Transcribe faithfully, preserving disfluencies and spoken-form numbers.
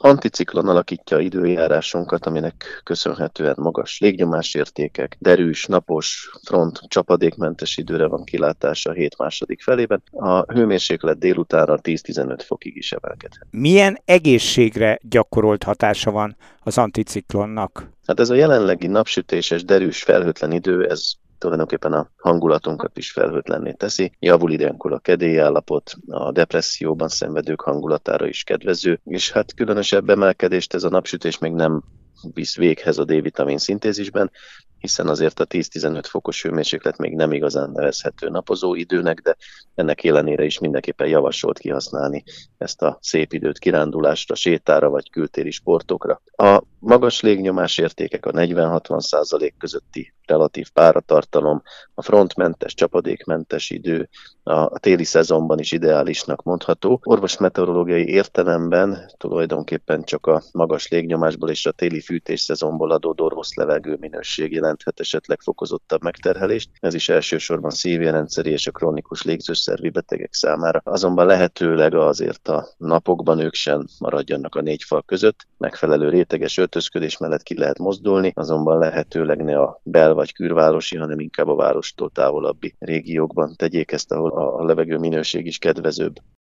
Anticiklon alakítja időjárásunkat, aminek köszönhetően magas légnyomásértékek, derűs, napos, front, csapadékmentes időre van kilátása a hét második felében. A hőmérséklet délutánra tíz-tizenöt fokig is emelkedhet. Milyen egészségre gyakorolt hatása van az anticiklonnak? Hát ez a jelenlegi napsütéses, derűs, felhőtlen idő, ez tulajdonképpen a hangulatunkat is felhőtlenné teszi. Javul ilyenkor a kedélyállapot, a depresszióban szenvedők hangulatára is kedvező, és hát különösebb emelkedést ez a napsütés még nem visz véghez a D-vitamin szintézisben, hiszen azért a tíz-tizenöt fokos hőmérséklet még nem igazán nevezhető napozó időnek, de ennek ellenére is mindenképpen javasolt kihasználni ezt a szép időt kirándulásra, sétára vagy kültéri sportokra. A magas légnyomás értékek, a negyven-hatvan százalék közötti relatív páratartalom, a frontmentes, csapadékmentes idő a téli szezonban is ideálisnak mondható. Orvosmeteorológiai értelemben tulajdonképpen csak a magas légnyomásból és a téli fűtés szezonból adódó rossz levegő minőség jelenthet esetleg fokozottabb megterhelést. Ez is elsősorban szívérendszeri és a krónikus légzőszervi betegek számára. Azonban lehetőleg azért a napokban ők sem maradjanak a négy fal között. Megfelelő réteges öltözködés mellett ki lehet mozdulni, azonban lehetőleg ne a bel- vagy külvárosi, hanem inkább a várostól távolabbi régiókban tegyék ezt, ahol a levegő minőség is kedvezőbb.